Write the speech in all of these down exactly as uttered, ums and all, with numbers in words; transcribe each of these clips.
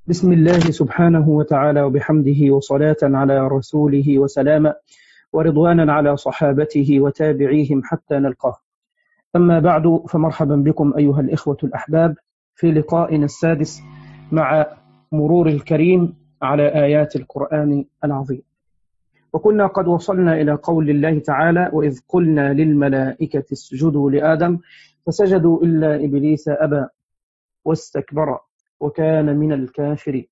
بسم الله سبحانه وتعالى وبحمده، وصلاة على رسوله وسلاما ورضوانا على صحابته وتابعيهم حتى نلقاه. أما بعد، فمرحبا بكم أيها الإخوة الأحباب في لقائنا السادس مع مرور الكريم على آيات القرآن العظيم. وكنا قد وصلنا إلى قول الله تعالى: وإذ قلنا للملائكة اسجدوا لآدم فسجدوا إلا إبليس أبى واستكبر وكان من الكافرين.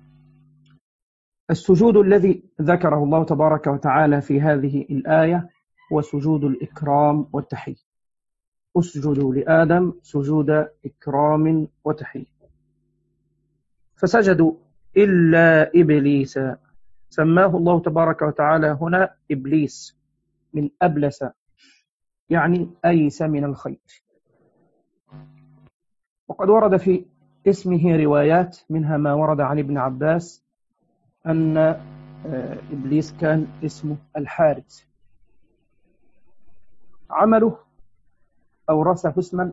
السجود الذي ذكره الله تبارك وتعالى في هذه الآية هو سجود الإكرام والتحية. اسجدوا لآدم سجود إكرام وتحية. فسجدوا إلا إبليس، سماه الله تبارك وتعالى هنا إبليس من أبلس، يعني أيس من الخير. وقد ورد في اسمه روايات، منها ما ورد عن ابن عباس أن إبليس كان اسمه الحارث. عمله أورثه اسما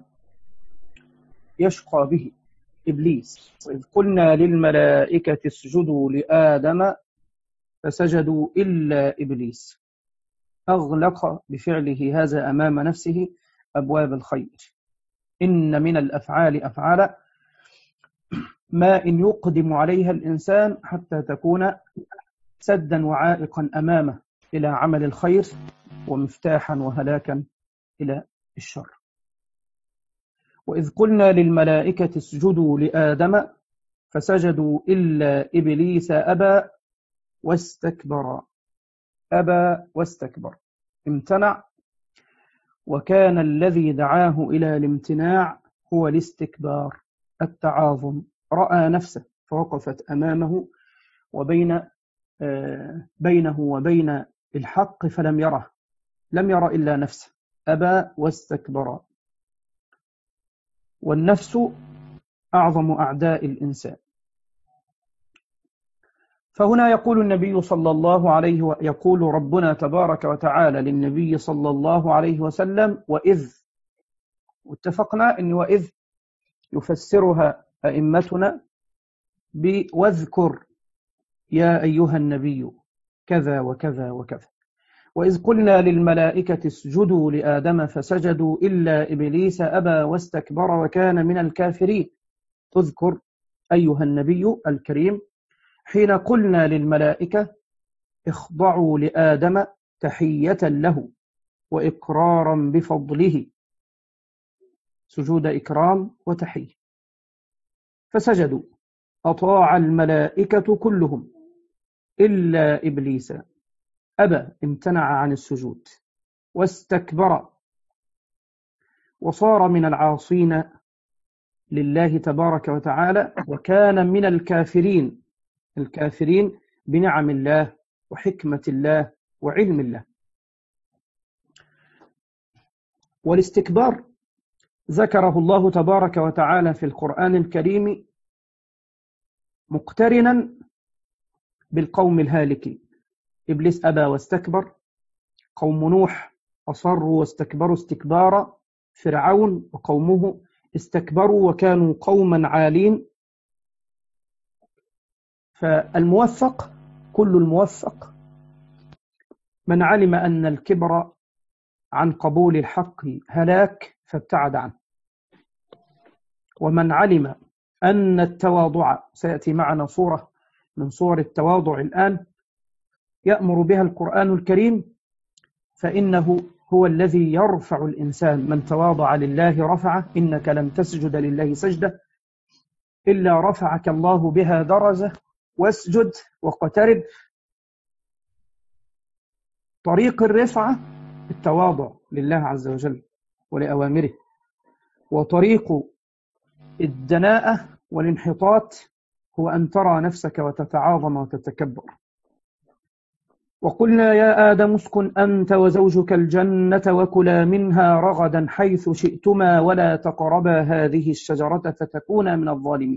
يشقى به إبليس. وإذ قلنا للملائكة اسجدوا لآدم فسجدوا إلا إبليس، أغلق بفعله هذا أمام نفسه أبواب الخير. إن من الأفعال أفعال ما إن يقدم عليها الإنسان حتى تكون سدا وعائقا أمامه إلى عمل الخير، ومفتاحا وهلاكا إلى الشر. وإذ قلنا للملائكة اسجدوا لآدم فسجدوا إلا إبليس أبى واستكبر. أبى واستكبر، امتنع، وكان الذي دعاه إلى الامتناع هو الاستكبار، التعاظم. رأى نفسه فوقفت أمامه وبين آه بينه وبين الحق فلم يره، لم ير إلا نفسه. أبى واستكبر. والنفس أعظم أعداء الإنسان. فهنا يقول النبي صلى الله عليه وسلم، يقول ربنا تبارك وتعالى للنبي صلى الله عليه وسلم: وإذ. واتفقنا أن وإذ يفسرها أئمتنا بواذكر يا أيها النبي كذا وكذا وكذا. وإذ قلنا للملائكة اسجدوا لآدم فسجدوا إلا إبليس أبى واستكبر وكان من الكافرين. اذكر أيها النبي الكريم حين قلنا للملائكة اخضعوا لآدم تحية له وإقرارا بفضله، سجود إكرام وتحية. فسجدوا، أطاع الملائكة كلهم إلا إبليس أبى، امتنع عن السجود، واستكبر، وصار من العاصين لله تبارك وتعالى، وكان من الكافرين، الكافرين بنعم الله وحكمة الله وعلم الله. والاستكبار ذكره الله تبارك وتعالى في القرآن الكريم مقترنا بالقوم الهالكين. إبليس أبى واستكبر، قوم نوح أصروا واستكبروا استكبارا، فرعون وقومه استكبروا وكانوا قوما عالين. فالموفق، كل الموفق من علم أن الكبر عن قبول الحق هلاك فابتعد عنه، ومن علم أن التواضع، سيأتي معنا صورة من صور التواضع الآن يأمر بها القرآن الكريم، فإنه هو الذي يرفع الإنسان. من تواضع لله رفعه، إنك لم تسجد لله سجدة إلا رفعك الله بها درجة. واسجد واقترب. طريق الرفعة التواضع لله عز وجل ولأوامره، وطريق الدناءة والانحطاط هو أن ترى نفسك وتتعاظم وتتكبر. وقلنا يا آدم اسكن أنت وزوجك الجنة وكلا منها رغدا حيث شئتما ولا تقربا هذه الشجرة فتكونا من الظالمين.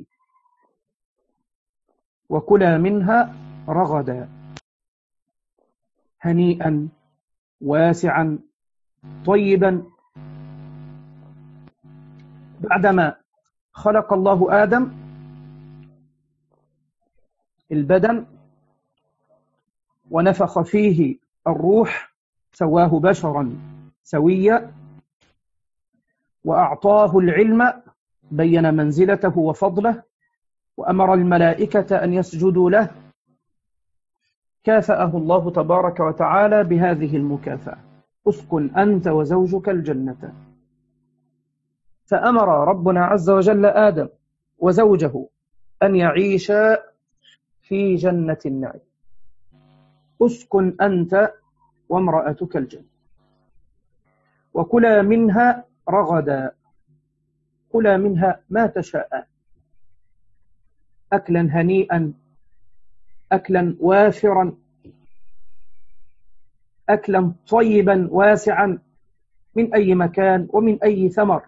وكلا منها رغدا، هنيئا واسعا طيبا. بعدما خلق الله آدم البدن ونفخ فيه الروح، سواه بشرا سويا، وأعطاه العلم، بين منزلته وفضله، وأمر الملائكة أن يسجدوا له، كافأه الله تبارك وتعالى بهذه المكافأة: اسكن أنت وزوجك الجنة. فأمر ربنا عز وجل آدم وزوجه أن يعيشا في جنة النعيم. اسكن أنت وامرأتك الجنة، وكلا منها رغدا، كلا منها ما تشاء، أكلا هنيئا، أكلا وافرا، أكلا طيبا واسعا، من أي مكان ومن أي ثمر،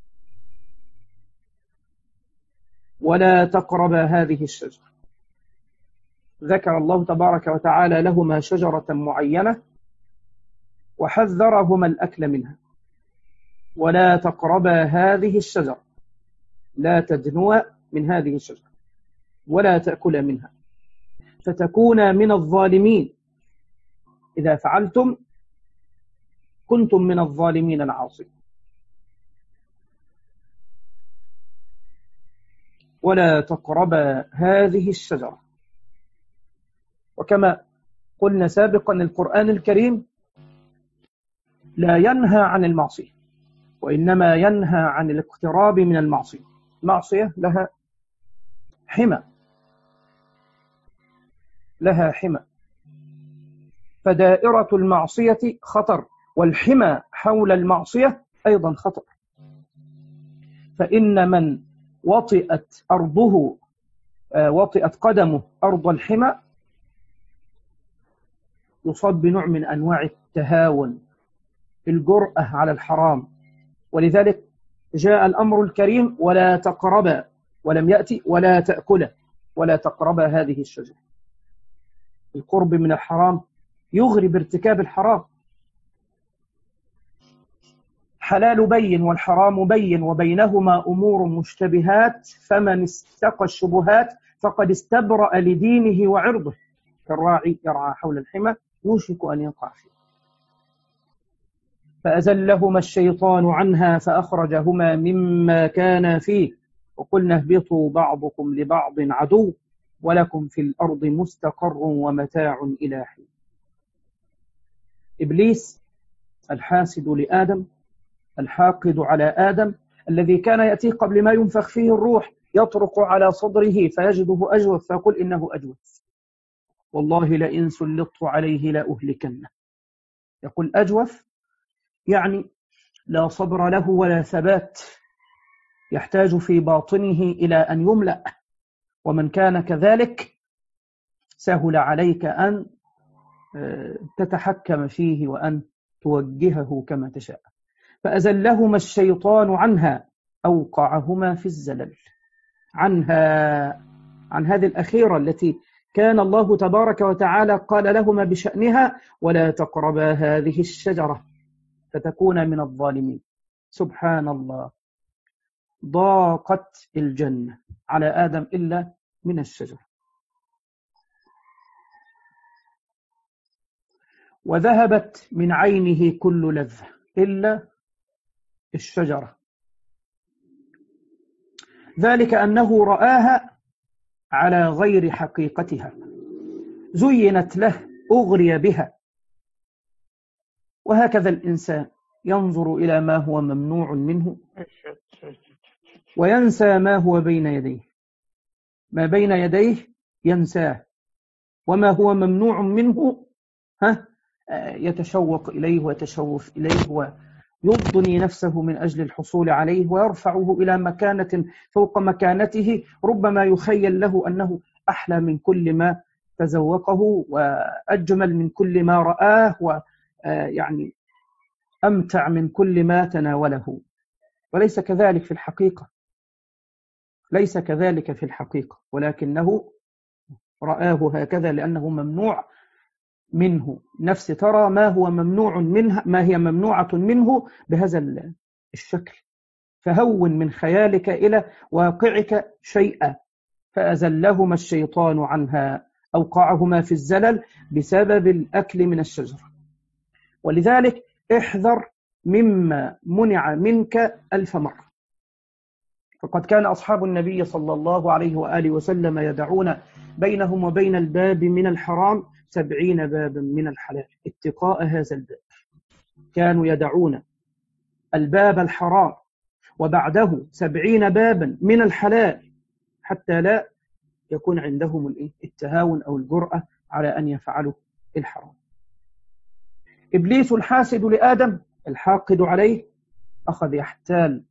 ولا تقرب هذه الشجرة. ذكر الله تبارك وتعالى لهما شجرة معينة وحذرهما الأكل منها: ولا تقربا هذه الشجرة، لا تدنوا من هذه الشجرة ولا تأكلا منها فتكونا من الظالمين. إذا فعلتم كنتم من الظالمين العاصين. ولا تقربا هذه الشجرة. وكما قلنا سابقا، القرآن الكريم لا ينهى عن المعصية، وإنما ينهى عن الاقتراب من المعصية. المعصية لها حمى، لها حمى، فدائرة المعصية خطر، والحمى حول المعصية أيضا خطر. فإن من وطئت أرضه وطئت قدمه أرض الحمى يصاب بنوع من أنواع التهاون، الجرأة على الحرام. ولذلك جاء الأمر الكريم: ولا تقربا، ولم يأتي ولا تأكلا، ولا تقربا هذه الشجرة. القرب من الحرام يغري بارتكاب الحرام. حلال بين والحرام بين، وبينهما أمور مشتبهات، فمن استقى الشبهات فقد استبرأ لدينه وعرضه، كالراعي يرعى حول الحمى يوشك أن يقع فيه. فأزلهما الشيطان عنها فأخرجهما مما كانا فيه، وقلنا اهبطوا بعضكم لبعض عدو، ولكم في الأرض مستقر ومتاع إلى حين. إبليس الحاسد لآدم، الحاقد على آدم، الذي كان يأتيه قبل ما ينفخ فيه الروح يطرق على صدره فيجده أجوف، فيقول إنه أجوف، والله لئن سلطت عليه لأهلكنه. يقول أجوف يعني لا صبر له ولا ثبات، يحتاج في باطنه إلى أن يملأ. ومن كان كذلك سهل عليك أن تتحكم فيه وأن توجهه كما تشاء. فأزلهما الشيطان عنها، أوقعهما في الزلل، عنها، عن هذه الأخيرة التي كان الله تبارك وتعالى قال لهما بشأنها: ولا تقربا هذه الشجرة فتكون من الظالمين. سبحان الله، ضاقت الجنة على آدم إلا من الشجرة. وذهبت من عينه كل لذة إلا الشجرة، ذلك أنه رآها على غير حقيقتها، زينت له، أغري بها. وهكذا الإنسان ينظر إلى ما هو ممنوع منه وينسى ما هو بين يديه، ما بين يديه ينساه، وما هو ممنوع منه ها يتشوق إليه ويتشوف إليه ويضني نفسه من أجل الحصول عليه، ويرفعه إلى مكانة فوق مكانته، ربما يخيل له أنه أحلى من كل ما تذوقه وأجمل من كل ما رآه ويعني أمتع من كل ما تناوله. وليس كذلك في الحقيقة، ليس كذلك في الحقيقة، ولكنه رآه هكذا لأنه ممنوع منه. نفس ترى ما هو ممنوع منها، ما هي ممنوعة منه بهذا الشكل، فهون من خيالك إلى واقعك شيئا، فأزلهما الشيطان عنها، أوقعهما في الزلل بسبب الأكل من الشجرة. ولذلك احذر مما منع منك ألف مرة. فقد كان أصحاب النبي صلى الله عليه وآله وسلم يدعون بينهم وبين الباب من الحرام سبعين بابا من الحلال اتقاء هذا الباب. كانوا يدعون الباب الحرام وبعده سبعين بابا من الحلال حتى لا يكون عندهم التهاون أو الجرأة على أن يفعلوا الحرام. إبليس الحاسد لآدم الحاقد عليه أخذ يحتال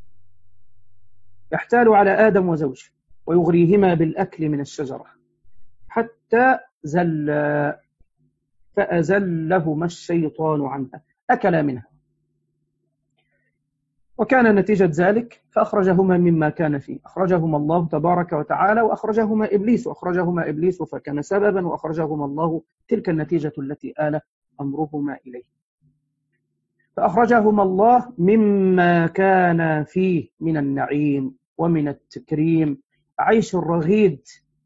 يحتال على آدم وزوجه ويغريهما بالأكل من الشجرة حتى زل فأزلهما الشيطان عنها، أكلا منها، وكان نتيجة ذلك فأخرجهما مما كان فيه، أخرجهما الله تبارك وتعالى وأخرجهما إبليس وأخرجهما إبليس فكان سببا وأخرجهما الله تلك النتيجة التي آل أمرهما إليه. فأخرجهما الله مما كان فيه من النعيم ومن التكريم عيش الرغيد.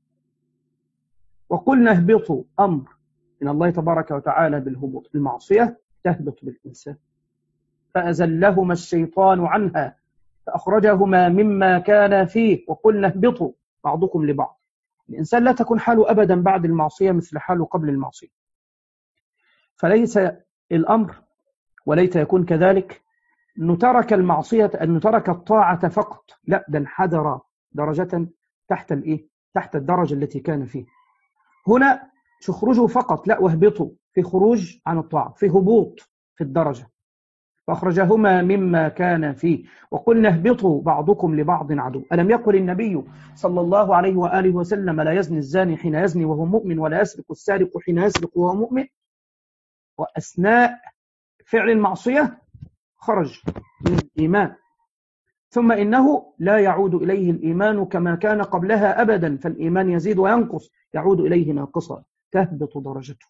وقلنا اهبطوا، أمر من الله تبارك وتعالى بالهبوط، المعصية تهبط بالإنسان. فأزلهما الشيطان عنها فأخرجهما مما كان فيه وقلنا اهبطوا بعضكم لبعض. الإنسان لا تكون حاله أبدا بعد المعصية مثل حاله قبل المعصية، فليس الأمر وليت يكون كذلك أنه ترك المعصية، أنه ترك الطاعة فقط، لا، ده انحدر درجة تحت الإيه؟ تحت الدرجة التي كان فيه. هنا تخرجوا فقط، لا، واهبطوا، في خروج عن الطاعة، في هبوط في الدرجة. فأخرجهما مما كان فيه وقلنا اهبطوا بعضكم لبعض عدو. ألم يقل النبي صلى الله عليه وآله وسلم لا يزني الزاني حين يزني وهو مؤمن ولا يسرق السارق حين يسرق وهو مؤمن؟ وأثناء فعل المعصية خرج من الإيمان، ثم إنه لا يعود إليه الإيمان كما كان قبلها أبدا، فالإيمان يزيد وينقص، يعود إليه ناقصا، تهبط درجته.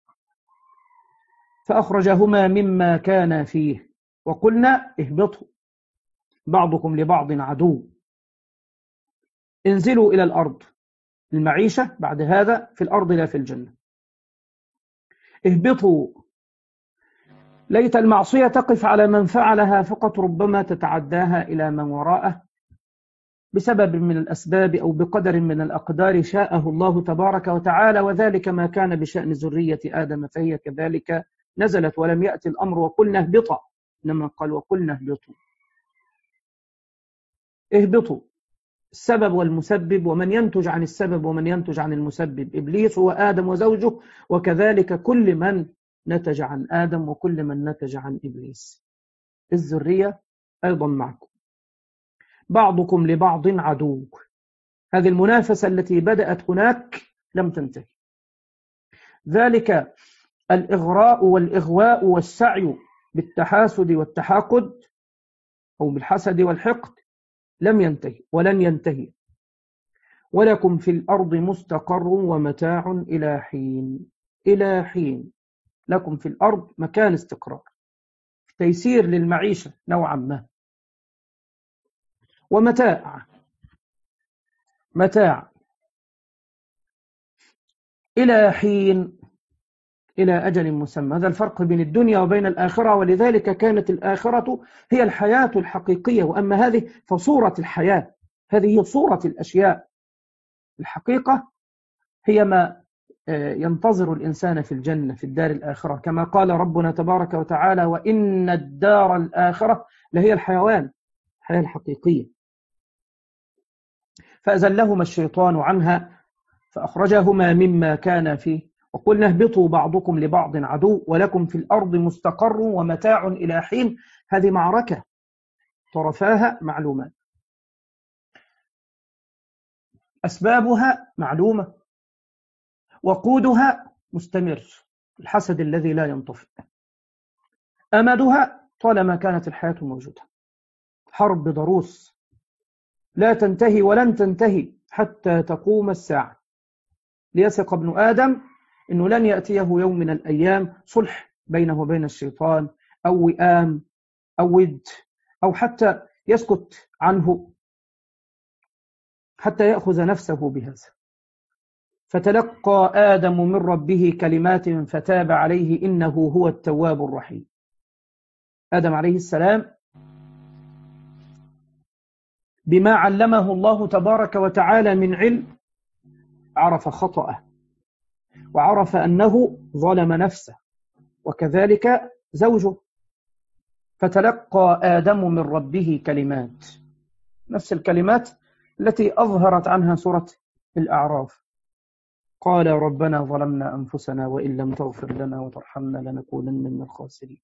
فأخرجهما مما كان فيه وقلنا اهبطوا بعضكم لبعض عدو، انزلوا إلى الأرض، المعيشة بعد هذا في الأرض لا في الجنة. اهبطوا، ليت المعصية تقف على من فعلها فقط، ربما تتعداها إلى من وراءه بسبب من الأسباب أو بقدر من الأقدار شاءه الله تبارك وتعالى، وذلك ما كان بشأن ذرية آدم، فهي كذلك نزلت. ولم يأتي الأمر وقلنا اهبطا، إنما قال وقلنا اهبطوا. اهبطوا، السبب والمسبب، ومن ينتج عن السبب ومن ينتج عن المسبب إبليس وآدم وزوجه، وكذلك كل من نتج عن آدم وكل من نتج عن إبليس. الذرية أيضا معكم، بعضكم لبعض عدو. هذه المنافسة التي بدأت هناك لم تنتهي، ذلك الإغراء والإغواء والسعي بالتحاسد والتحاقد أو بالحسد والحقد لم ينتهي ولن ينتهي. ولكم في الأرض مستقر ومتاع إلى حين، إلى حين لكم في الأرض مكان استقرار، تيسير للمعيشة نوعا ما، ومتاع، متاع إلى حين، إلى أجل مسمى. هذا الفرق بين الدنيا وبين الآخرة، ولذلك كانت الآخرة هي الحياة الحقيقية، وأما هذه فصورة الحياة، هذه هي صورة الأشياء. الحقيقة هي ما ينتظر الإنسان في الجنة، في الدار الآخرة، كما قال ربنا تبارك وتعالى وإن الدار الآخرة لهي الحيوان، الحياة الحقيقية. فأزلهما الشيطان عنها فأخرجهما مما كان فيه وقلنا اهبطوا بعضكم لبعض عدو ولكم في الأرض مستقر ومتاع إلى حين. هذه معركة طرفاها معلومات، أسبابها معلومة، وقودها مستمر، الحسد الذي لا ينطفئ، أمدها طالما كانت الحياة موجودة، حرب ضروس لا تنتهي ولن تنتهي حتى تقوم الساعة. ليثق ابن آدم إنه لن يأتيه يوم من الأيام صلح بينه وبين الشيطان أو وئام أو ود أو حتى يسكت عنه حتى يأخذ نفسه بهذا. فتلقى آدم من ربه كلمات فتاب عليه إنه هو التواب الرحيم. آدم عليه السلام بما علمه الله تبارك وتعالى من علم عرف خطأه، وعرف أنه ظلم نفسه، وكذلك زوجه. فتلقى آدم من ربه كلمات، نفس الكلمات التي أظهرت عنها سورة الأعراف. قال ربنا ظلمنا أنفسنا وإن لم تغفر لنا وترحمنا لنكونن من الخاسرين.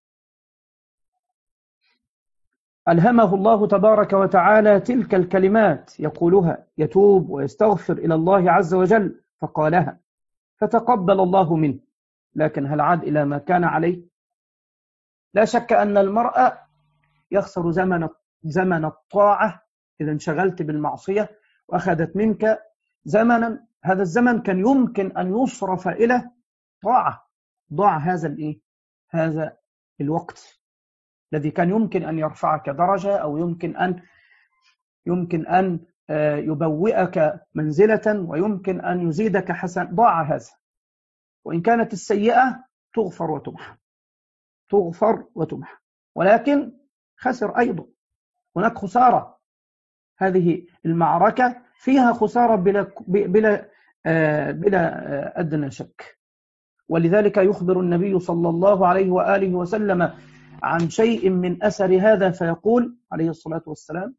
ألهمه الله تبارك وتعالى تلك الكلمات يقولها، يتوب ويستغفر إلى الله عز وجل، فقالها فتقبل الله منه. لكن هل عاد إلى ما كان عليه؟ لا شك أن المرأة يخسر زمن زمن الطاعة إذا انشغلت بالمعصية وأخذت منك زمنا، هذا الزمن كان يمكن أن يصرف إلى طاعة. ضاع هذا الإيه؟ هذا الوقت الذي كان يمكن أن يرفعك درجة، أو يمكن أن يمكن أن يبوئك منزلة، ويمكن أن يزيدك حسن. ضاع هذا، وإن كانت السيئة تغفر وتمحى، تغفر وتمحى، ولكن خسر أيضا. هناك خسارة، هذه المعركة فيها خسارة بلا بلا بلا أدنى شك. ولذلك يخبر النبي صلى الله عليه وآله وسلم عن شيء من أثر هذا، فيقول عليه الصلاة والسلام: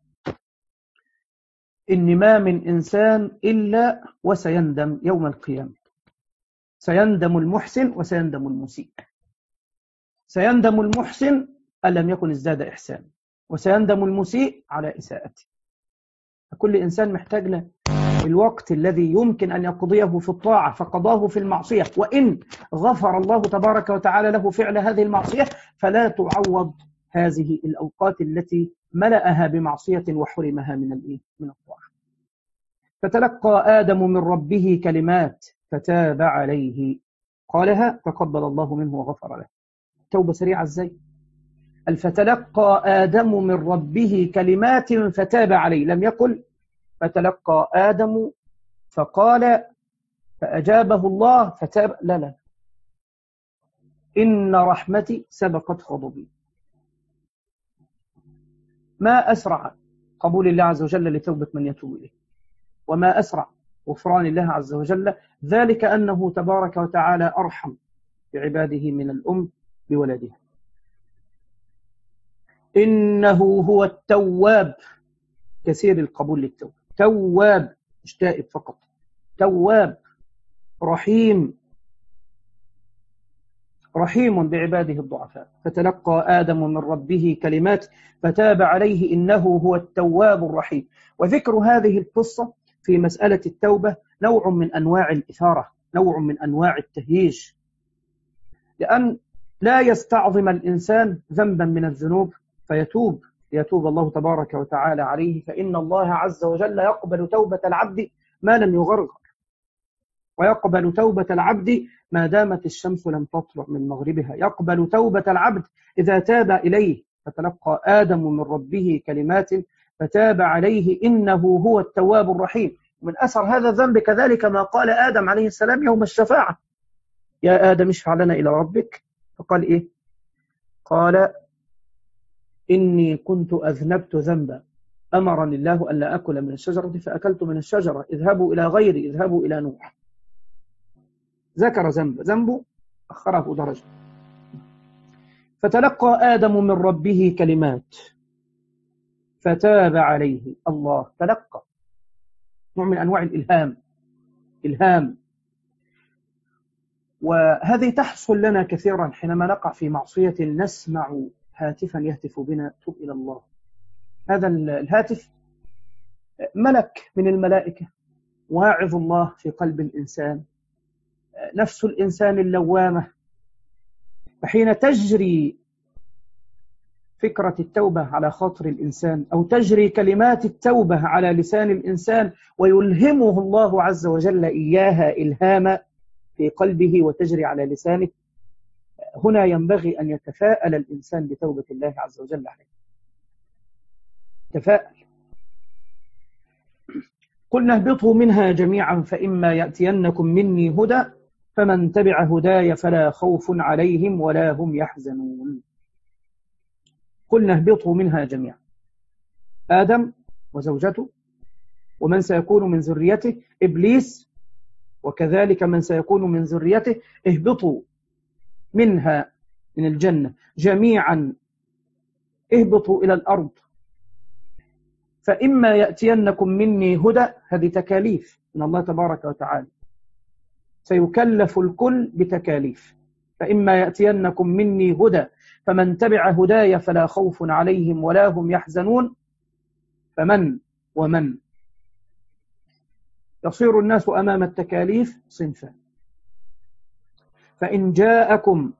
إن ما من إنسان إلا وسيندم يوم القيامة. سيندم المحسن وسيندم المسيء. سيندم المحسن أن لم يكن ازداد إحسان، وسيندم المسيء على إساءته. كل إنسان محتاج له الوقت الذي يمكن أن يقضيه في الطاعة فقضاه في المعصية، وإن غفر الله تبارك وتعالى له فعل هذه المعصية فلا تعوض هذه الأوقات التي ملأها بمعصية وحرمها من الإيه؟ من الطاعة. فتلقى آدم من ربه كلمات فتاب عليه، قالها تقبل الله منه وغفر له. توبة سريعة ازاي؟ فتلقى آدم من ربه كلمات فتاب عليه، لم يقل فتلقى آدم فقال فأجابه الله فتاب، لا لا، إن رحمتي سبقت غضبي. ما أسرع قبول الله عز وجل لتوبة من يتوب إليه، وما أسرع غفران الله عز وجل، ذلك أنه تبارك وتعالى أرحم بعباده من الأم بولدها. إنه هو التواب، كثير القبول للتوبة، تواب مش تائب فقط، تواب رحيم، رحيم بعباده الضعفاء. فتلقى آدم من ربه كلمات فتاب عليه إنه هو التواب الرحيم. وذكر هذه القصة في مسألة التوبة نوع من أنواع الإثارة، نوع من أنواع التهييج، لأن لا يستعظم الإنسان ذنبا من الذنوب فيتوب، يتوب الله تبارك وتعالى عليه، فإن الله عز وجل يقبل توبة العبد ما لم يغرغر، ويقبل توبة العبد ما دامت الشمس لم تطلع من مغربها، يقبل توبة العبد إذا تاب إليه. فتلقى آدم من ربه كلمات فتاب عليه إنه هو التواب الرحيم. من أثر هذا الذنب كذلك ما قال آدم عليه السلام يوم الشفاعة: يا آدم اشفع لنا إلى ربك. فقال إيه؟ قال إني كنت أذنبت ذنبا أمرني الله ألا أكل من الشجرة فأكلت من الشجرة، اذهبوا إلى غيري، اذهبوا إلى نوح. ذكر ذنب، ذنبه أخره درجة. فتلقى آدم من ربه كلمات فتاب عليه. الله تلقى، نوع من أنواع الإلهام، إلهام. وهذه تحصل لنا كثيرا حينما نقع في معصية، نسمع هاتفا يهتف بنا: توب إلى الله. هذا الهاتف ملك من الملائكة، واعظ الله في قلب الإنسان، نفس الإنسان اللوامة. فحين تجري فكرة التوبة على خاطر الإنسان، أو تجري كلمات التوبة على لسان الإنسان ويلهمه الله عز وجل إياها إلهاما في قلبه وتجري على لسانه، هنا ينبغي أن يتفاءل الإنسان بتوبة الله عز وجل عليه. تفاءل. قلنا اهبطوا منها جميعا فإما يأتينكم مني هدى فمن تبع هداي فلا خوف عليهم ولا هم يحزنون. قلنا اهبطوا منها جميعا، آدم وزوجته ومن سيكون من ذريته، إبليس وكذلك من سيكون من ذريته، اهبطوا منها من الجنة جميعا، اهبطوا إلى الأرض فإما يأتينكم مني هدى. هذه تكاليف من الله تبارك وتعالى، سيكلف الكل بتكاليف. فإما يأتينكم مني هدى فمن تبع هداي فلا خوف عليهم ولا هم يحزنون. فمن ومن يصير الناس أمام التكاليف صنفان. فإن جاءكم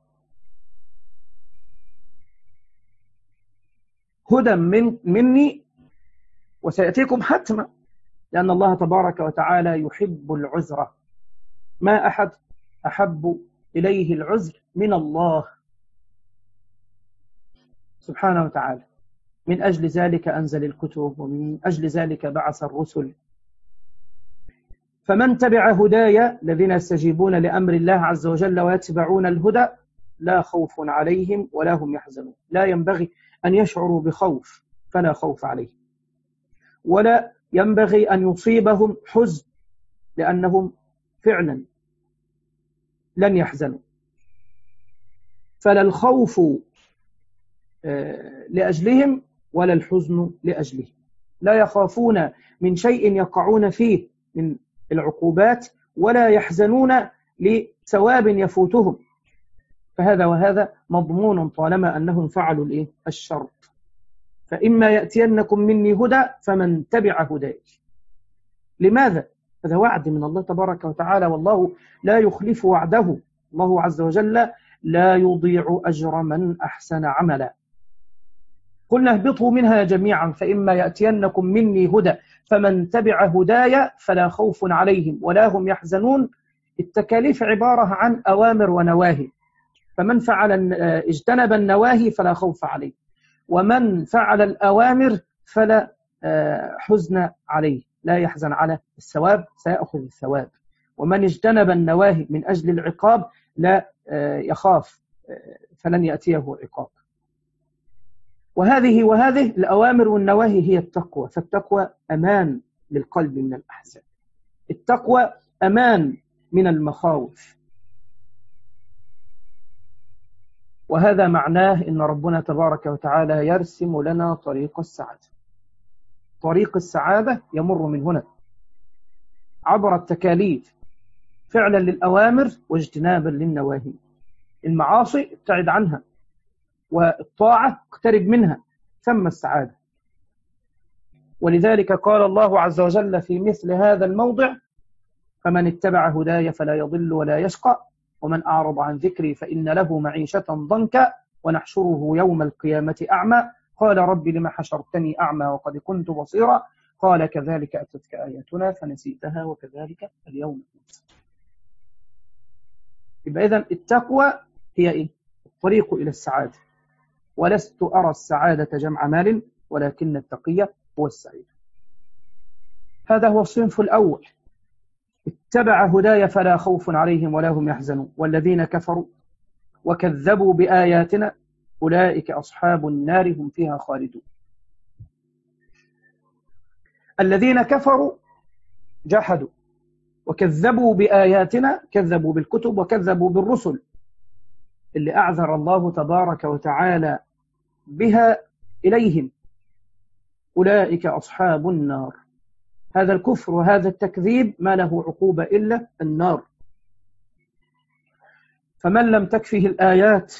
هدى من مني، وسيأتيكم حتما، لأن الله تبارك وتعالى يحب العذر، ما أحد أحب إليه العذر من الله سبحانه وتعالى. من أجل ذلك أنزل الكتب، ومن أجل ذلك بعث الرسل. فمن تبع هدايا الذين يستجيبون لأمر الله عز وجل ويتبعون الهدى لا خوف عليهم ولا هم يحزنون. لا ينبغي أن يشعروا بخوف، فلا خوف عليهم، ولا ينبغي أن يصيبهم حزن، لأنهم فعلا لن يحزنوا. فلا الخوف لأجلهم ولا الحزن لأجلهم. لا يخافون من شيء يقعون فيه من العقوبات، ولا يحزنون لثواب يفوتهم. فهذا وهذا مضمون طالما أنهم فعلوا الإيه؟ الشرط. فإما يأتينكم مني هدى فمن تبع هداي. لماذا؟ هذا وعد من الله تبارك وتعالى، والله لا يخلف وعده. الله عز وجل لا يضيع أجر من أحسن عملا. قلنا اهبطوا منها جميعا فإما يأتينكم مني هدى فمن تبع هداي فلا خوف عليهم ولا هم يحزنون. التكاليف عبارة عن أوامر ونواهي، فمن فعل اجتنب النواهي فلا خوف عليه، ومن فعل الأوامر فلا حزن عليه، لا يحزن على الثواب، سيأخذ الثواب. ومن اجتنب النواهي من أجل العقاب لا يخاف، فلن يأتيه عقاب. وهذه وهذه الأوامر والنواهي هي التقوى. فالتقوى أمان للقلب من الأحزان، التقوى أمان من المخاوف. وهذا معناه إن ربنا تبارك وتعالى يرسم لنا طريق السعادة. طريق السعادة يمر من هنا عبر التكاليف، فعلا للأوامر واجتنابا للنواهي. المعاصي ابتعد عنها، والطاعة اقترب منها، ثم السعادة. ولذلك قال الله عز وجل في مثل هذا الموضع: فمن اتبع هداي فلا يضل ولا يشقى ومن أعرض عن ذكري فإن له معيشة ضنكا ونحشره يوم القيامة أعمى قال رب لما حشرتني أعمى وقد كنت بصيرا قال كذلك أتتك آياتنا فنسيتها وكذلك اليوم تنسى. يبقى إذن التقوى هي إيه؟ الطريق إلى السعادة. ولست أرى السعادة جمع مال ولكن التقية هو السعيد. هذا هو الصنف الأول، اتبع هداي فلا خوف عليهم ولا هم يحزنون. والذين كفروا وكذبوا بآياتنا أولئك أصحاب النار هم فيها خالدون. الذين كفروا جحدوا وكذبوا بآياتنا، كذبوا بالكتب وكذبوا بالرسل اللي أعذر الله تبارك وتعالى بها إليهم، أولئك أصحاب النار. هذا الكفر وهذا التكذيب ما له عقوبة إلا النار. فمن لم تكفه الآيات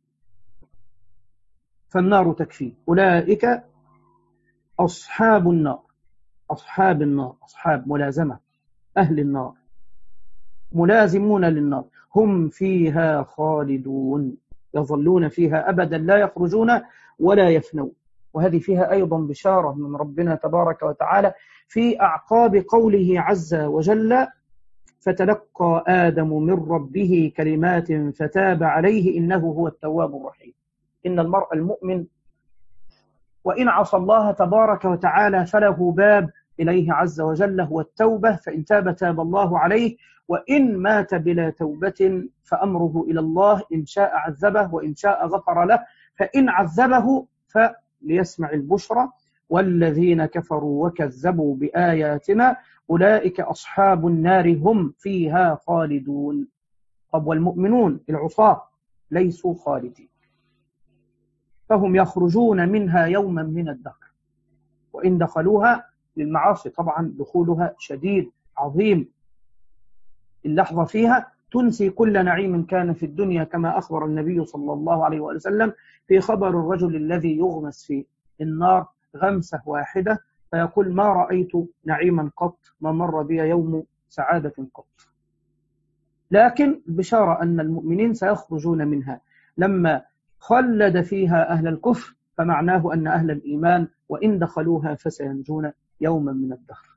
فالنار تكفيه. أولئك أصحاب النار، أصحاب النار، أصحاب ملازمة، أهل النار، ملازمون للنار، هم فيها خالدون، يظلون فيها أبدا لا يخرجون ولا يفنون. وهذه فيها أيضا بشارة من ربنا تبارك وتعالى في أعقاب قوله عز وجل: فتلقى آدم من ربه كلمات فتاب عليه إنه هو التواب الرحيم. إن المرء المؤمن وإن عصى الله تبارك وتعالى فله باب إليه عز وجل هو التوبة، فإن تاب تاب الله عليه، وإن مات بلا توبة فأمره إلى الله، إن شاء عذبه وإن شاء غفر له، فإن عذبه فليسمع البشرى، والذين كفروا وكذبوا بآياتنا أولئك أصحاب النار هم فيها خالدون. طب والمؤمنون العصاة ليسوا خالدين، فهم يخرجون منها يوما من الدهر، وإن دخلوها للمعاصي طبعا دخولها شديد عظيم، اللحظة فيها تنسي كل نعيم كان في الدنيا، كما أخبر النبي صلى الله عليه وسلم في خبر الرجل الذي يغمس في النار غمسة واحدة فيقول ما رأيت نعيما قط، ما مر بي يوم سعادة قط. لكن بشارة أن المؤمنين سيخرجون منها، لما خلد فيها أهل الكفر فمعناه أن أهل الإيمان وإن دخلوها فسينجون يوما من الدهر.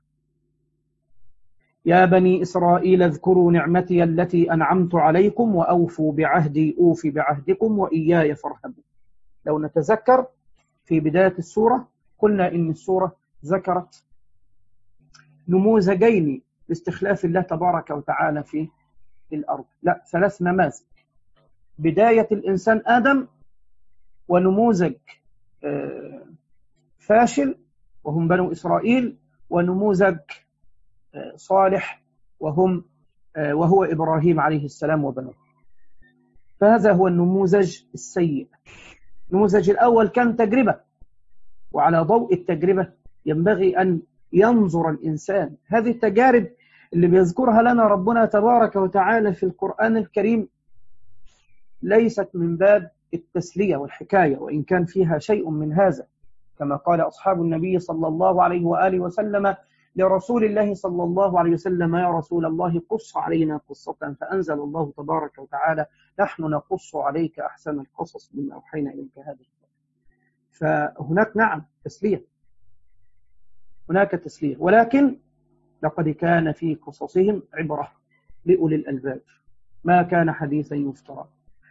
يا بني إسرائيل اذكروا نعمتي التي أنعمت عليكم وأوفوا بعهدي أوف بعهدكم وإياي فارهبون. لو نتذكر في بداية السورة قلنا إن السورة ذكرت نموذجين لاستخلاف الله تبارك وتعالى في الأرض، لا ثلاث نماذج: بداية الإنسان آدم، ونموذج فاشل وهم بنو إسرائيل، ونموذج صالح وهم وهو إبراهيم عليه السلام وبنوه. فهذا هو النموذج السيء. النموذج الأول كان تجربة، وعلى ضوء التجربة ينبغي أن ينظر الإنسان. هذه التجارب اللي بيذكرها لنا ربنا تبارك وتعالى في القرآن الكريم ليست من باب التسلية والحكاية، وإن كان فيها شيء من هذا، كما قال أصحاب النبي صلى الله عليه وآله وسلم لرسول الله صلى الله عليه وسلم: يا رسول الله قص علينا قصة، فأنزل الله تبارك وتعالى: نحن نقص عليك أحسن القصص بما أوحينا إليك هذا القرآن. فهناك نعم تسلية، هناك تسلية، ولكن لقد كان في قصصهم عبرة لأولي الألباب، ما كان حديثا يفترى.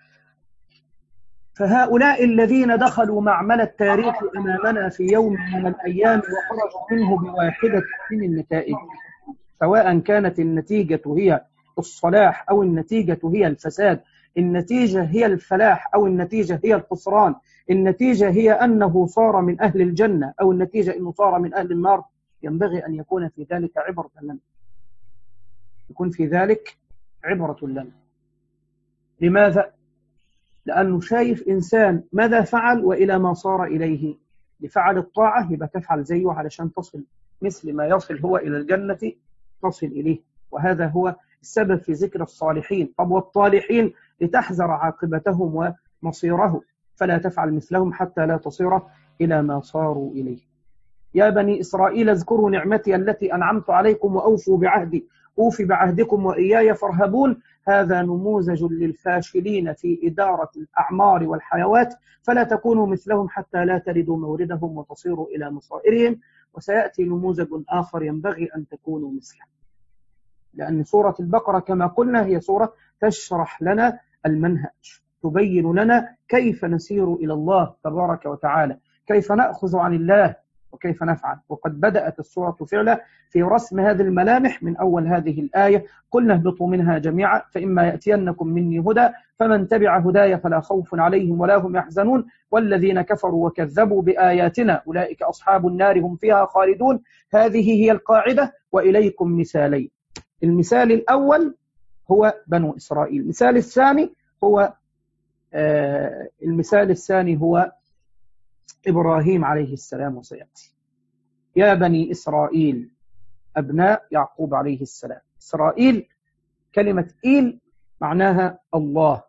فهؤلاء الذين دخلوا معمل التاريخ أمامنا في يوم من الأيام وخرجوا منه بواحدة من النتائج، سواء كانت النتيجة هي الصلاح أو النتيجة هي الفساد، النتيجة هي الفلاح أو النتيجة هي الخسران، النتيجة هي أنه صار من أهل الجنة أو النتيجة أنه صار من أهل النار، ينبغي أن يكون في ذلك عبرة لنا، يكون في ذلك عبرة لنا. لماذا؟ لأنه شايف إنسان ماذا فعل وإلى ما صار إليه. لفعل الطاعة يبقى تفعل زيه علشان تصل مثل ما يصل هو إلى الجنة تصل إليه، وهذا هو السبب في ذكر الصالحين. طب والطالحين لتحذر عاقبتهم ومصيره، فلا تفعل مثلهم حتى لا تصير إلى ما صاروا إليه. يا بني إسرائيل اذكروا نعمتي التي أنعمت عليكم وأوفوا بعهدي أوف بعهدكم وإياي فارهبون. هذا نموذج للفاشلين في إدارة الأعمار والحيوات، فلا تكونوا مثلهم حتى لا تردوا موردهم وتصيروا إلى مصائرهم. وسيأتي نموذج آخر ينبغي أن تكونوا مثله، لأن سورة البقرة كما قلنا هي سورة تشرح لنا المنهج، تبين لنا كيف نسير إلى الله تبارك وتعالى، كيف نأخذ عن الله وكيف نفعل. وقد بدأت السورة فعلا في رسم هذه الملامح من أول هذه الآية: قلنا اهبطوا منها جميعا فإما يأتينكم مني هدى فمن تبع هداي فلا خوف عليهم ولا هم يحزنون والذين كفروا وكذبوا بآياتنا أولئك أصحاب النار هم فيها خالدون. هذه هي القاعدة، وإليكم مثالين. المثال الأول هو بنو إسرائيل، المثال الثاني هو آه المثال الثاني هو إبراهيم عليه السلام وسيأتي. يا بني إسرائيل أبناء يعقوب عليه السلام. إسرائيل كلمة إيل معناها الله،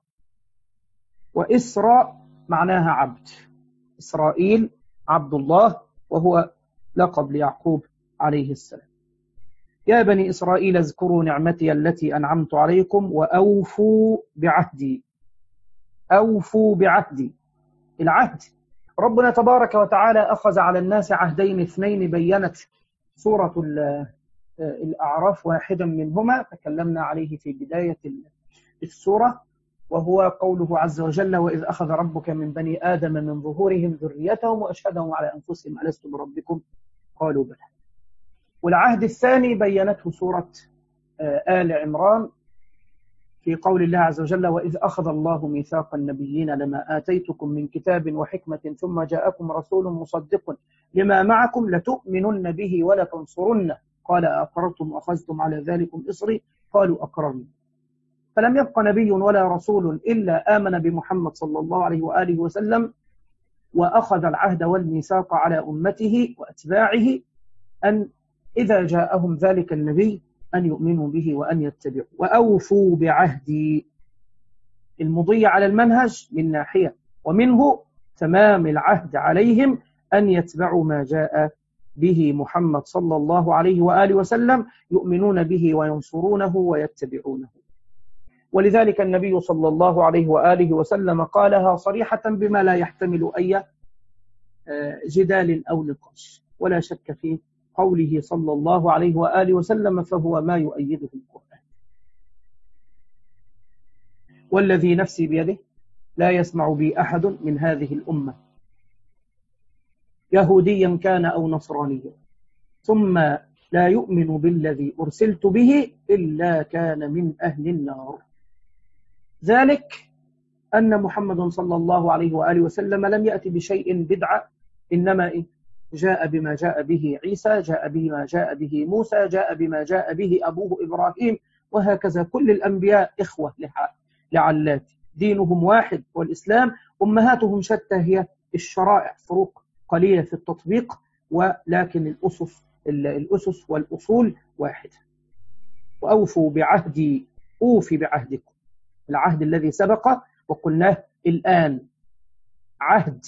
وإسراء معناها عبد. إسرائيل عبد الله، وهو لقب ليعقوب عليه السلام. يا بني إسرائيل اذكروا نعمتي التي أنعمت عليكم وأوفوا بعهدي. أوفوا بعهدي، العهد ربنا تبارك وتعالى أخذ على الناس عهدين اثنين بيّنت سورة الأعراف واحدا منهما تكلمنا عليه في بداية السورة، وهو قوله عز وجل: وإذ أخذ ربك من بني آدم من ظهورهم ذريتهم وأشهدهم على أنفسهم ألست بربكم قالوا بلى. والعهد الثاني بينته سورة آل عمران في قول الله عز وجل: وإذ أخذ الله ميثاق النبيين لما آتيتكم من كتاب وحكمة ثم جاءكم رسول مصدق لما معكم لتؤمنن به ولتنصرنه قال أقررتم وأخذتم على ذلكم إصري قالوا أقررنا. فلم يبق نبي ولا رسول إلا آمن بمحمد صلى الله عليه وآله وسلم وأخذ العهد والميثاق على أمته وأتباعه أن إذا جاءهم ذلك النبي أن يؤمنوا به وأن يتبعوا. وأوفوا بعهدي، المضي على المنهج من ناحية، ومنه تمام العهد عليهم أن يتبعوا ما جاء به محمد صلى الله عليه وآله وسلم، يؤمنون به وينصرونه ويتبعونه. ولذلك النبي صلى الله عليه وآله وسلم قالها صريحة بما لا يحتمل أي جدال أو نقاش، ولا شك في قوله صلى الله عليه وآله وسلم، فهو ما يؤيده القرآن. والذي نفسي بيده لا يسمع بي أحد من هذه الأمة يهوديا كان أو نصرانيا ثم لا يؤمن بالذي أرسلت به إلا كان من أهل النار. ذلك أن محمد صلى الله عليه وآله وسلم لم يأتي بشيء بدعة، إنما جاء بما جاء به عيسى، جاء بما جاء به موسى، جاء بما جاء به أبوه إبراهيم، وهكذا كل الأنبياء إخوة لعلات، دينهم واحد والإسلام، أمهاتهم شتى، هي الشرائع فروق قليلة في التطبيق، ولكن الأسس الأسس والأصول واحدة. وأوفوا بعهدي أوفي بعهدكم، العهد الذي سبق وقلناه الآن عهد،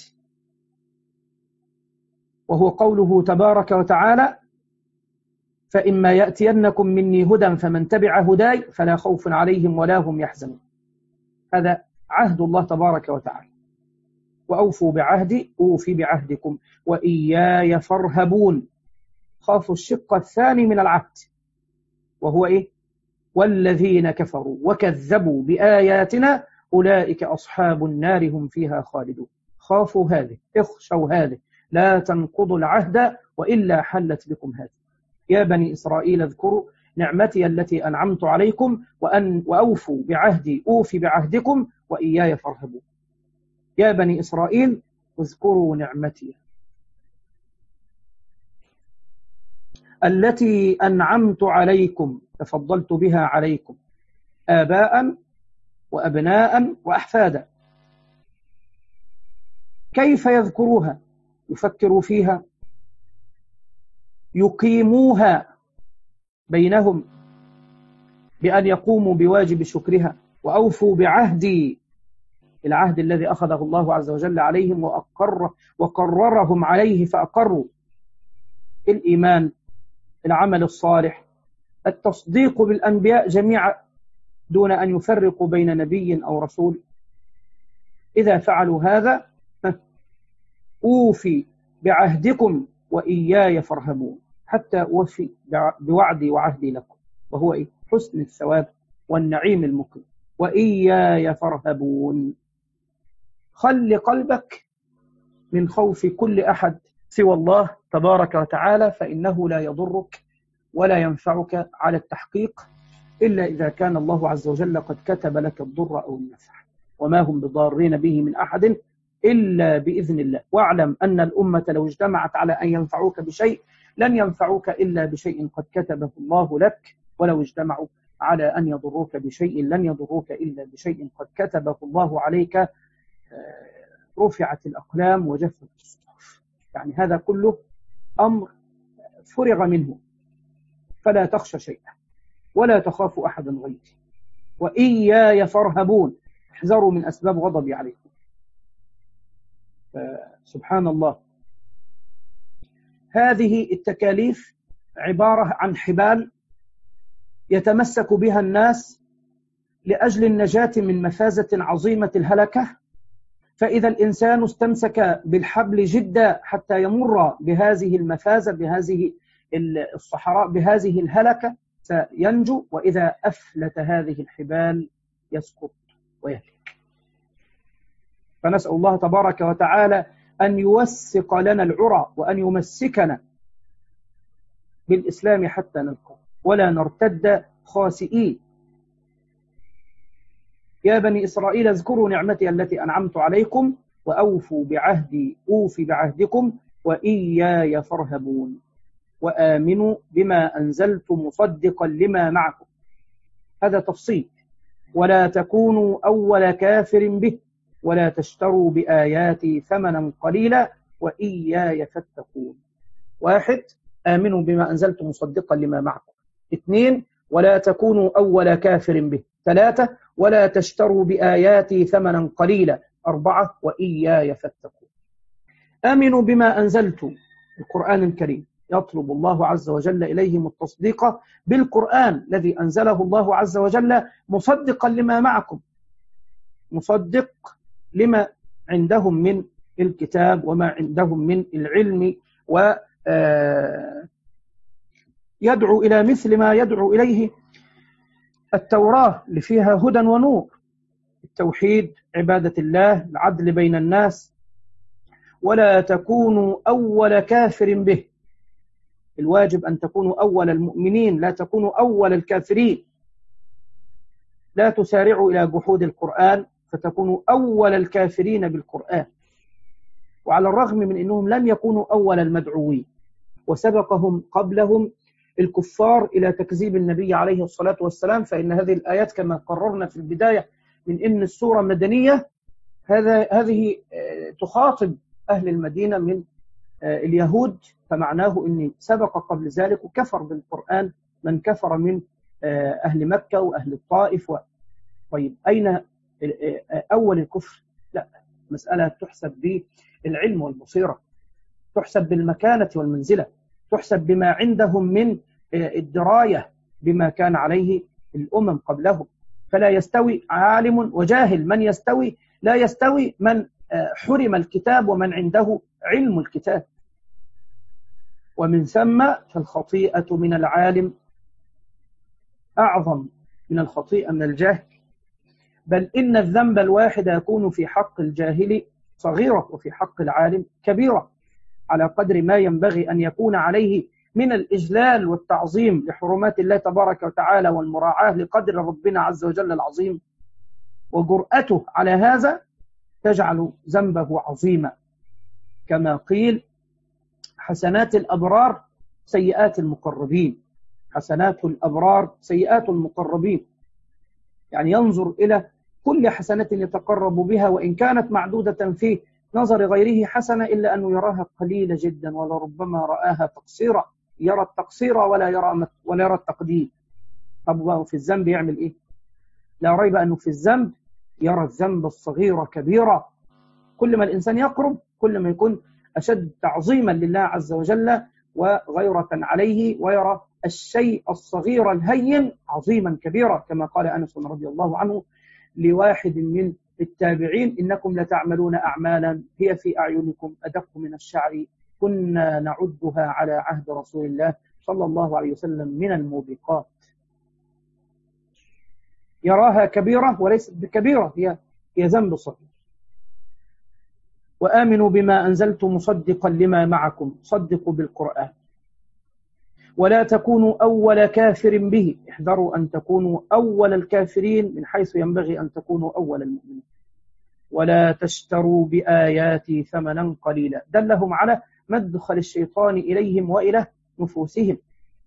وهو قوله تبارك وتعالى: فإما يأتينكم مني هدى فمن تبع هداي فلا خوف عليهم ولا هم يحزنون. هذا عهد الله تبارك وتعالى. وأوفوا بعهدي أوفي بعهدكم وإياي فارهبون. خافوا الشق الثاني من العهد، وهو إيه؟ والذين كفروا وكذبوا بآياتنا أولئك أصحاب النار هم فيها خالدون. خافوا هذه، اخشوا هذه، لا تنقضوا العهد وإلا حلت بكم هذه. يا بني إسرائيل اذكروا نعمتي التي أنعمت عليكم وأن وأوفوا بعهدي أوفي بعهدكم وإياي فارهبون. يا بني إسرائيل اذكروا نعمتي التي أنعمت عليكم، تفضلت بها عليكم آباء وأبناء وأحفادا. كيف يذكروها؟ يفكروا فيها، يقيموها بينهم بأن يقوموا بواجب شكرها. وأوفوا بعهدي، العهد الذي أخذه الله عز وجل عليهم وأقر وقررهم عليه فأقروا: الإيمان، العمل الصالح، التصديق بالأنبياء جميعا دون أن يفرقوا بين نبي أو رسول. إذا فعلوا هذا أوفي بعهدكم وإياي فارهبون، حتى أوفي بوعدي وعهدي لكم، وهو إيه؟ حسن الثواب والنعيم المقيم. وإياي فارهبون. خل قلبك من خوف كل أحد سوى الله تبارك وتعالى، فإنه لا يضرك ولا ينفعك على التحقيق إلا إذا كان الله عز وجل قد كتب لك الضر أو النفع، وما هم بضارين به من أحد إلا بإذن الله. واعلم أن الأمة لو اجتمعت على أن ينفعوك بشيء لن ينفعوك إلا بشيء قد كتبه الله لك، ولو اجتمعوا على أن يضروك بشيء لن يضروك إلا بشيء قد كتبه الله عليك. رفعت الأقلام وجفت الصحف. يعني هذا كله أمر فرغ منه، فلا تخشى شيئا ولا تخاف أحدا غيري. وإياي فارهبون، احذروا من أسباب غضبي عليكم. سبحان الله، هذه التكاليف عبارة عن حبال يتمسك بها الناس لأجل النجاة من مفازة عظيمة الهلكة. فإذا الإنسان استمسك بالحبل جدا حتى يمر بهذه المفازة، بهذه الصحراء، بهذه الهلكة، سينجو. وإذا أفلت هذه الحبال يسقط ويهلك. فنسأل الله تبارك وتعالى أن يوسق لنا العرى وأن يمسكنا بالإسلام حتى نلقاه ولا نرتد خاسئين. يا بني إسرائيل اذكروا نعمتي التي أنعمت عليكم وأوفوا بعهدي أوف بعهدكم وإياي فارهبون وآمنوا بما أنزلت مصدقا لما معكم. هذا تفصيل. ولا تكونوا أول كافر به ولا تشتروا بآياتي ثمنا قليلا وإياي فاتقون. واحد، آمنوا بما أنزلت مصدقا لما معكم. اثنين، ولا تكونوا أول كافر به. ثلاثة، ولا تشتروا بآياتي ثمنا قليلا. أربعة، وإياي فاتقون. آمنوا بما أنزلت، القرآن الكريم يطلب الله عز وجل إليهم التصديق بالقرآن الذي أنزله الله عز وجل مصدقا لما معكم، مصدق لما عندهم من الكتاب وما عندهم من العلم، ويدعو إلى مثل ما يدعو إليه التوراة اللي فيها هدى ونور، التوحيد، عبادة الله، العدل بين الناس. ولا تكونوا أول كافر به، الواجب أن تكونوا أول المؤمنين، لا تكونوا أول الكافرين. لا تسارعوا إلى جحود القرآن فتكونوا أول الكافرين بالقرآن. وعلى الرغم من أنهم لم يكونوا أول المدعوين، وسبقهم قبلهم الكفار إلى تكذيب النبي عليه الصلاة والسلام، فإن هذه الآيات كما قررنا في البداية من أن السورة مدنية، هذا هذه تخاطب أهل المدينة من اليهود، فمعناه أن سبق قبل ذلك وكفر بالقرآن من كفر من أهل مكة وأهل الطائف. و... طيب أين أول الكفر؟ لا، مسألة تحسب بالعلم والبصيرة، تحسب بالمكانة والمنزلة، تحسب بما عندهم من الدراية بما كان عليه الأمم قبلهم. فلا يستوي عالم وجاهل، من يستوي؟ لا يستوي من حرم الكتاب ومن عنده علم الكتاب. ومن ثم فالخطيئة من العالم أعظم من الخطيئة من الجاهل، بل إن الذنب الواحد يكون في حق الجاهل صغيرة وفي حق العالم كبيرة، على قدر ما ينبغي أن يكون عليه من الإجلال والتعظيم لحرمات الله تبارك وتعالى والمراعاة لقدر ربنا عز وجل العظيم. وجرأته على هذا تجعل ذنبه عظيما، كما قيل: حسنات الأبرار سيئات المقربين، حسنات الأبرار سيئات المقربين. يعني ينظر إلى كل حسنة يتقرب بها وإن كانت معدودة في نظر غيره حسنة، إلا أنه يراها قليلة جدا، ولربما رآها تقصيرا، يرى التقصير ولا يرى ولا يرى التقديم. طب في الذنب يعمل إيه؟ لا ريب أنه في الذنب يرى الذنب الصغير كبيرا. كل ما الإنسان يقرب كل ما يكون أشد تعظيما لله عز وجل وغيرة عليه، ويرى الشيء الصغير الهين عظيما كبيرا، كما قال أنس رضي الله عنه لواحد من التابعين: إنكم لتعملون أعمالا هي في أعينكم أدق من الشعر كنا نعدها على عهد رسول الله صلى الله عليه وسلم من الموبقات. يراها كبيرة وليست بكبيرة، هي هي ذنب صغير. وآمنوا بما أنزلت مصدقا لما معكم، صدقوا بالقرآن. ولا تكونوا أول كافر به، احذروا أن تكونوا أول الكافرين من حيث ينبغي أن تكونوا أول المؤمنين. ولا تشتروا بآياتي ثمنا قليلا، دلهم على مدخل الشيطان إليهم وإلى نفوسهم.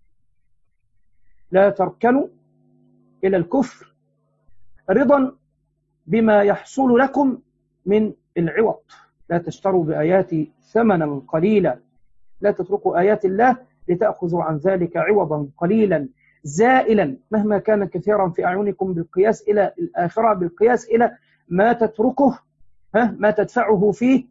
لا تركنوا إلى الكفر رضا بما يحصل لكم من العوض. لا تشتروا بآياتي ثمنا قليلا، لا تتركوا آيات الله لتأخذوا عن ذلك عوضا قليلا زائلا مهما كان كثيرا في أعينكم، بالقياس إلى الآخرة، بالقياس إلى ما تتركه، ها ما تدفعه فيه،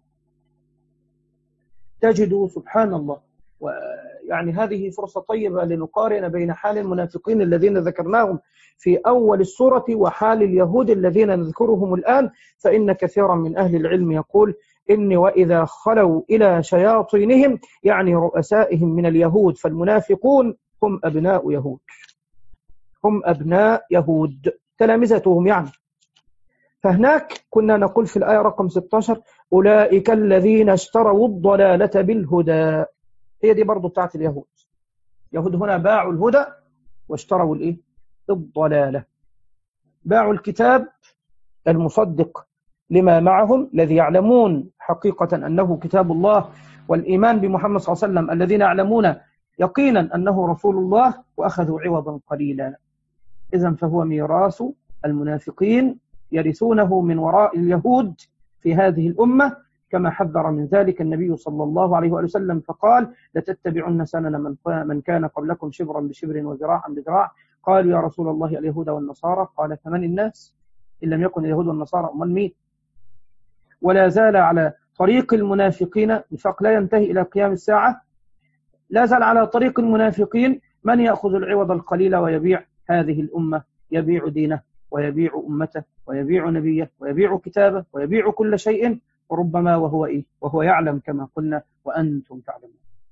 تجدوا سبحان الله. ويعني هذه فرصة طيبة لنقارن بين حال المنافقين الذين ذكرناهم في أول السورة وحال اليهود الذين نذكرهم الآن. فإن كثيرا من أهل العلم يقول إن وإذا خلوا إلى شياطينهم، يعني رؤسائهم من اليهود، فالمنافقون هم أبناء يهود، هم أبناء يهود تلامذتهم يعني. فهناك كنا نقول في الآية رقم ستة عشر: أولئك الذين اشتروا الضلالة بالهدى. هي دي برضو بتاعت اليهود. يهود هنا باعوا الهدى واشتروا الإيه؟ الضلالة. باعوا الكتاب المصدق لما معهم الذي يعلمون حقيقة أنه كتاب الله والإيمان بمحمد صلى الله عليه وسلم الذين يعلمون يقينا أنه رسول الله، وأخذوا عوضا قليلا. إذن فهو ميراث المنافقين يرثونه من وراء اليهود في هذه الأمة، كما حذر من ذلك النبي صلى الله عليه وآله وسلم فقال: لتتبعن سنن من كان قبلكم شبرا بشبر وذراعا بذراع. قالوا: يا رسول الله اليهود والنصارى؟ قال: فمن الناس إن لم يكن اليهود والنصارى أمال مين؟ ولا زال على طريق المنافقين، نفاق لا ينتهي إلى قيام الساعة، لا زال على طريق المنافقين من يأخذ العوض القليل ويبيع هذه الأمة، يبيع دينه ويبيع أمته ويبيع نبيه ويبيع كتابه ويبيع كل شيء، وربما وهو إيه؟ وهو يعلم كما قلنا وأنتم تعلمون.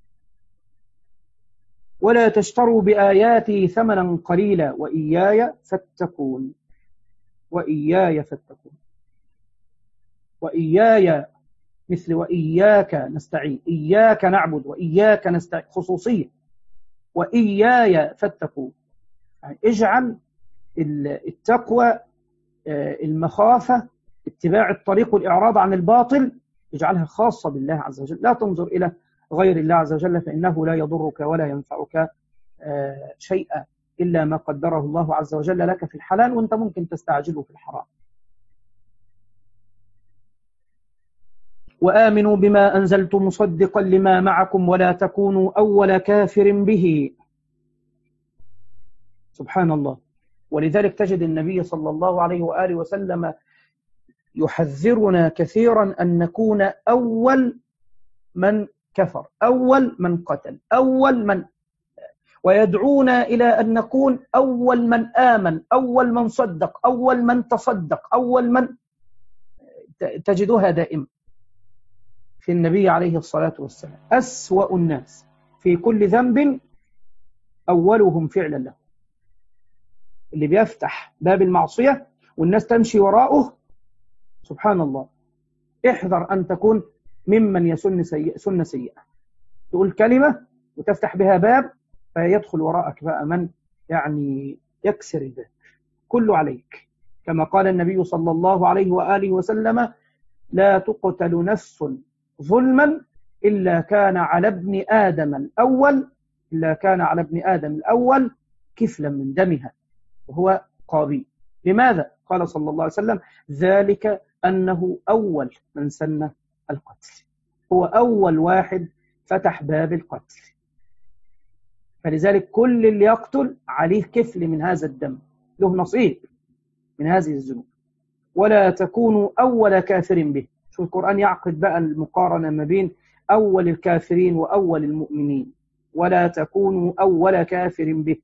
ولا تشتروا بآياتي ثمنا قليلا وإياي فاتقون. وإياي فاتقون. وإياي مثل وإياك نستعين، إياك نعبد وإياك نستعين، خصوصية. وإياي فاتقون، يعني اجعل التقوى، المخافة، اتباع الطريق والإعراض عن الباطل، اجعلها خاصة بالله عز وجل، لا تنظر إلى غير الله عز وجل، فإنه لا يضرك ولا ينفعك شيئا إلا ما قدره الله عز وجل لك في الحلال، وأنت ممكن تستعجله في الحرام. وآمنوا بما أنزلت مصدقا لما معكم ولا تكونوا أول كافر به. سبحان الله. ولذلك تجد النبي صلى الله عليه وآله وسلم يحذرنا كثيرا أن نكون أول من كفر، أول من قتل، أول من، ويدعونا إلى أن نكون أول من آمن، أول من صدق، أول من تصدق، أول من، تجدها دائما في النبي عليه الصلاة والسلام. أسوأ الناس في كل ذنب أولهم فعلا له، اللي بيفتح باب المعصية والناس تمشي وراءه. سبحان الله. احذر أن تكون ممن يسن سيئة سنة سيئة، تقول كلمة وتفتح بها باب فيدخل وراءك بقى من يعني يكسر الباب كله عليك، كما قال النبي صلى الله عليه وآله وسلم: لا تقتل نفس ظلما إلا كان على ابن آدم الأول إلا كان على ابن آدم الأول كفلا من دمها، وهو قابيل. لماذا؟ قال صلى الله عليه وسلم: ذلك أنه أول من سن القتل، هو أول واحد فتح باب القتل، فلذلك كل اللي يقتل عليه كفل من هذا الدم، له نصيب من هذه الذنوب. ولا تكونوا أول كافر به. شو القرآن يعقد بقى المقارنة ما بين أول الكافرين وأول المؤمنين. ولا تكونوا أول كافر به.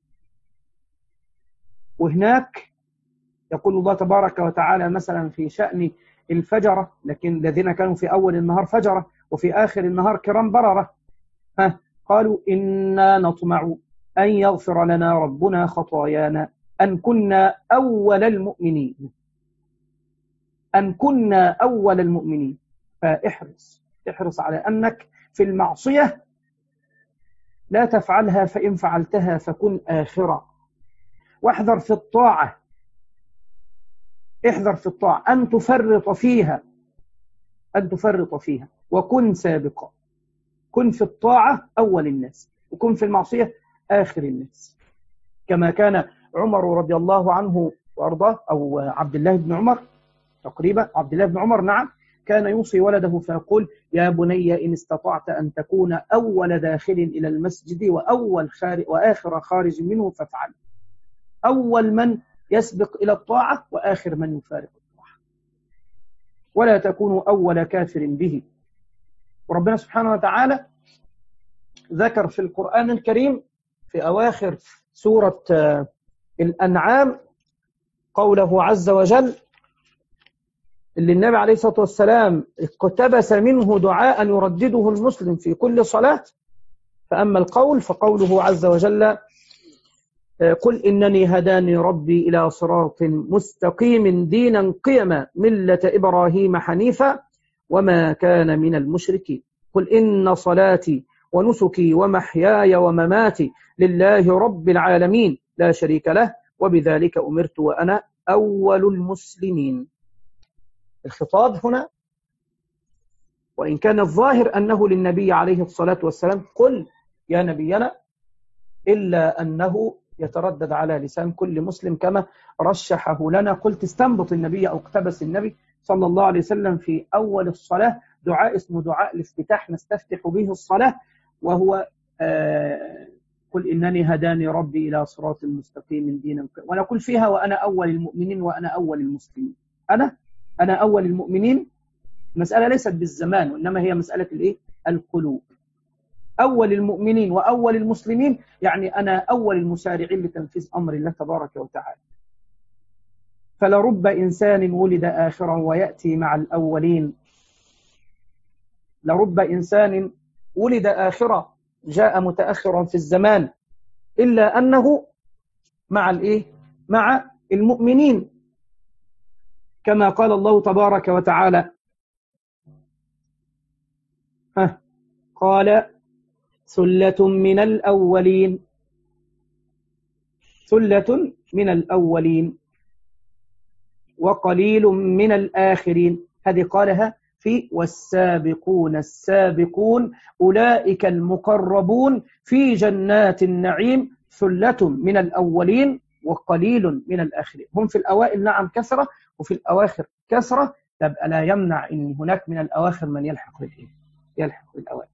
وهناك يقول الله تبارك وتعالى مثلا في شأن الفجرة، لكن الذين كانوا في أول النهار فجرة وفي آخر النهار كرام بررة، ها قالوا: إنا نطمع أن يغفر لنا ربنا خطايانا أن كنا أول المؤمنين. أن كنا أول المؤمنين. فاحرص احرص على أنك في المعصية لا تفعلها، فإن فعلتها فكن آخرة. واحذر في الطاعة، احذر في الطاعة أن تفرط فيها، أن تفرط فيها، وكن سابقا. كن في الطاعة أول الناس، وكن في المعصية آخر الناس، كما كان عمر رضي الله عنه وأرضاه، أو عبد الله بن عمر تقريبا، عبد الله بن عمر نعم، كان يوصي ولده فيقول: يا بني إن استطعت أن تكون أول داخل إلى المسجد وأول خارج وآخر خارج منه فافعل. أول من يسبق إلى الطاعة وآخر من يفارق الطاعة. ولا تكونوا أول كافر به. وربنا سبحانه وتعالى ذكر في القرآن الكريم في أواخر سورة الأنعام قوله عز وجل، اللي النبي عليه الصلاة والسلام اقتبس منه دعاء يردده المسلم في كل صلاة. فأما القول فقوله عز وجل: قل إنني هداني ربي إلى صراط مستقيم دينا قيما ملة إبراهيم حنيفا وما كان من المشركين. قل إن صلاتي ونسكي ومحياي ومماتي لله رب العالمين لا شريك له وبذلك أمرت وأنا أول المسلمين. الخطاب هنا وإن كان الظاهر أنه للنبي عليه الصلاة والسلام قل يا نبينا، إلا أنه يتردد على لسان كل مسلم كما رشحه لنا. قلت استنبط النبي أو اقتبس النبي صلى الله عليه وسلم في أول الصلاة دعاء اسمه دعاء الافتتاح نستفتح به الصلاة، وهو آه قل إنني هداني ربي إلى صراط مستقيم دينا، ونقول فيها وأنا أول المؤمنين وأنا أول المسلمين. أنا أنا أول المؤمنين، مسألة ليست بالزمان وإنما هي مسألة الإيه؟ القلوب. أول المؤمنين وأول المسلمين يعني أنا أول المسارعين لتنفيذ أمر الله تبارك وتعالى. فلرب إنسان ولد آخرا ويأتي مع الأولين، لرب إنسان ولد آخرا جاء متأخرا في الزمان، إلا أنه مع الإيه؟ مع المؤمنين، كما قال الله تبارك وتعالى ها قال ثلة من الأولين، ثلة من الأولين وقليل من الآخرين. هذه قالها في والسابقون السابقون أولئك المقربون في جنات النعيم ثلة من الأولين وقليل من الآخرين. هم في الأوائل نعم كثرة وفي الأواخر كثرة، تبقى لا يمنع أن هناك من الأواخر من يلحق بالإيه؟ يلحق بالأوائل.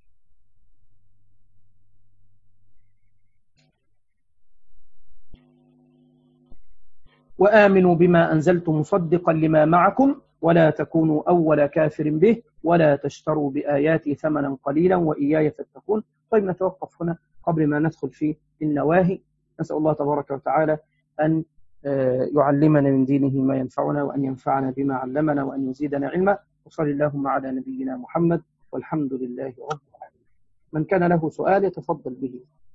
وآمنوا بما أنزلت مصدقا لما معكم ولا تكونوا أول كافر به ولا تشتروا بآياتي ثمنا قليلا وإياي فاتقون. طيب نتوقف هنا قبل ما ندخل في النواهي. نسأل الله تبارك وتعالى أن يعلمنا من دينه ما ينفعنا وأن ينفعنا بما علمنا وأن يزيدنا علما. وصلى اللهم على نبينا محمد والحمد لله رب العالمين. من كان له سؤال يتفضل به.